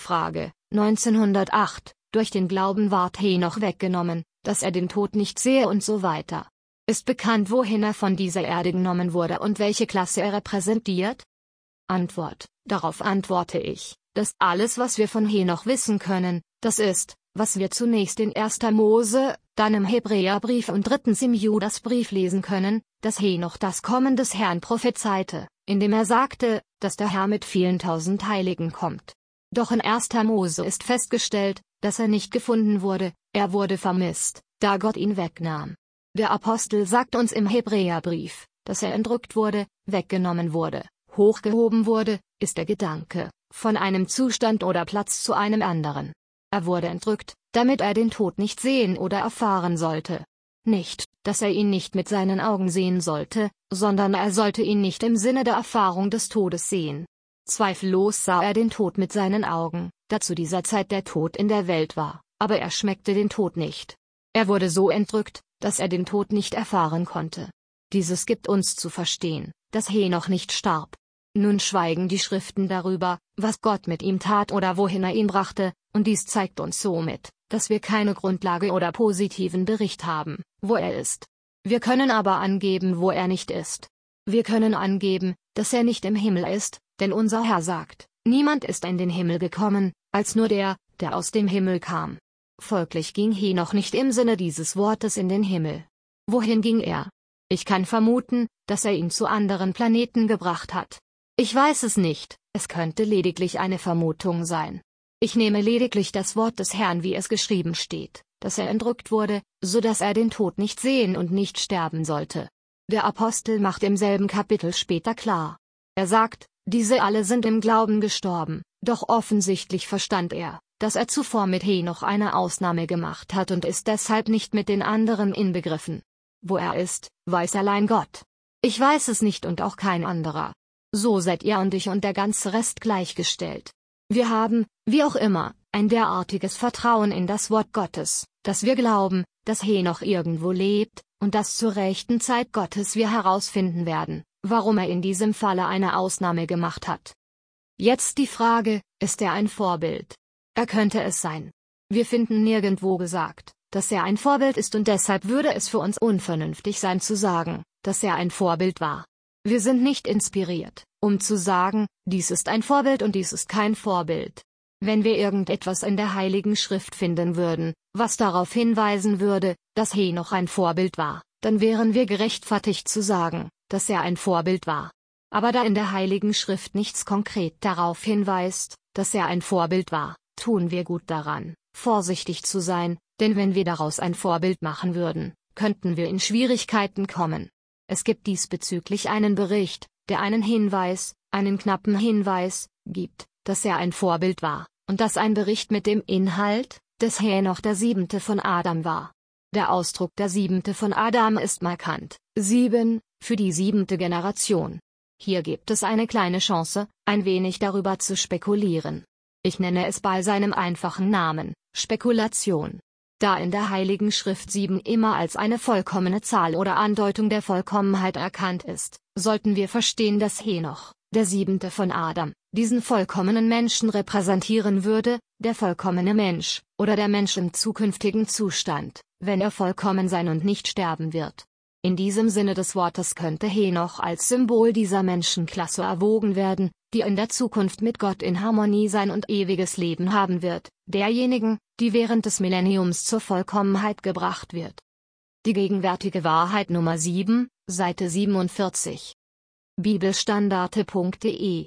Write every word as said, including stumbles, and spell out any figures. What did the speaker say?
Frage, neunzehnhundertacht, durch den Glauben ward Henoch weggenommen, dass er den Tod nicht sehe und so weiter. Ist bekannt, wohin er von dieser Erde genommen wurde und welche Klasse er repräsentiert? Antwort: Darauf antworte ich, dass alles, was wir von Henoch wissen können, das ist, was wir zunächst in erster Mose, dann im Hebräerbrief und drittens im Judasbrief lesen können, dass Henoch das Kommen des Herrn prophezeite, indem er sagte, dass der Herr mit vielen tausend Heiligen kommt. Doch in erster Mose ist festgestellt, dass er nicht gefunden wurde, er wurde vermisst, da Gott ihn wegnahm. Der Apostel sagt uns im Hebräerbrief, dass er entrückt wurde, weggenommen wurde, hochgehoben wurde, ist der Gedanke, von einem Zustand oder Platz zu einem anderen. Er wurde entrückt, damit er den Tod nicht sehen oder erfahren sollte. Nicht, dass er ihn nicht mit seinen Augen sehen sollte, sondern er sollte ihn nicht im Sinne der Erfahrung des Todes sehen. Zweifellos sah er den Tod mit seinen Augen, da zu dieser Zeit der Tod in der Welt war, aber er schmeckte den Tod nicht. Er wurde so entrückt, dass er den Tod nicht erfahren konnte. Dieses gibt uns zu verstehen, dass Henoch nicht starb. Nun schweigen die Schriften darüber, was Gott mit ihm tat oder wohin er ihn brachte, und dies zeigt uns somit, dass wir keine Grundlage oder positiven Bericht haben, wo er ist. Wir können aber angeben, wo er nicht ist. Wir können angeben, dass er nicht im Himmel ist, denn unser Herr sagt, niemand ist in den Himmel gekommen, als nur der, der aus dem Himmel kam. Folglich ging Henoch nicht im Sinne dieses Wortes in den Himmel. Wohin ging er? Ich kann vermuten, dass er ihn zu anderen Planeten gebracht hat. Ich weiß es nicht, es könnte lediglich eine Vermutung sein. Ich nehme lediglich das Wort des Herrn, wie es geschrieben steht, dass er entrückt wurde, so dass er den Tod nicht sehen und nicht sterben sollte. Der Apostel macht im selben Kapitel später klar. Er sagt, diese alle sind im Glauben gestorben, doch offensichtlich verstand er, dass er zuvor mit Henoch eine Ausnahme gemacht hat und ist deshalb nicht mit den anderen inbegriffen. Wo er ist, weiß allein Gott. Ich weiß es nicht und auch kein anderer. So seid ihr und ich und der ganze Rest gleichgestellt. Wir haben, wie auch immer, ein derartiges Vertrauen in das Wort Gottes, dass wir glauben, dass Henoch irgendwo lebt, und dass zur rechten Zeit Gottes wir herausfinden werden, warum er in diesem Falle eine Ausnahme gemacht hat. Jetzt die Frage, ist er ein Vorbild? Er könnte es sein. Wir finden nirgendwo gesagt, dass er ein Vorbild ist und deshalb würde es für uns unvernünftig sein zu sagen, dass er ein Vorbild war. Wir sind nicht inspiriert, um zu sagen, dies ist ein Vorbild und dies ist kein Vorbild. Wenn wir irgendetwas in der Heiligen Schrift finden würden, was darauf hinweisen würde, dass Henoch ein Vorbild war, dann wären wir gerechtfertigt zu sagen, dass er ein Vorbild war. Aber da in der Heiligen Schrift nichts konkret darauf hinweist, dass er ein Vorbild war, tun wir gut daran, vorsichtig zu sein, denn wenn wir daraus ein Vorbild machen würden, könnten wir in Schwierigkeiten kommen. Es gibt diesbezüglich einen Bericht, der einen Hinweis, einen knappen Hinweis, gibt, dass er ein Vorbild war, und dass ein Bericht mit dem Inhalt, dass Henoch der siebente von Adam war. Der Ausdruck der siebente von Adam ist markant, sieben, für die siebente Generation. Hier gibt es eine kleine Chance, ein wenig darüber zu spekulieren. Ich nenne es bei seinem einfachen Namen, Spekulation. Da in der Heiligen Schrift sieben immer als eine vollkommene Zahl oder Andeutung der Vollkommenheit erkannt ist, sollten wir verstehen, dass Henoch, der siebente von Adam, diesen vollkommenen Menschen repräsentieren würde, der vollkommene Mensch, oder der Mensch im zukünftigen Zustand, wenn er vollkommen sein und nicht sterben wird. In diesem Sinne des Wortes könnte Henoch als Symbol dieser Menschenklasse erwogen werden, die in der Zukunft mit Gott in Harmonie sein und ewiges Leben haben wird, derjenigen, die während des Millenniums zur Vollkommenheit gebracht wird. Die gegenwärtige Wahrheit Nummer sieben, Seite siebenundvierzig. bibelstandarte punkt de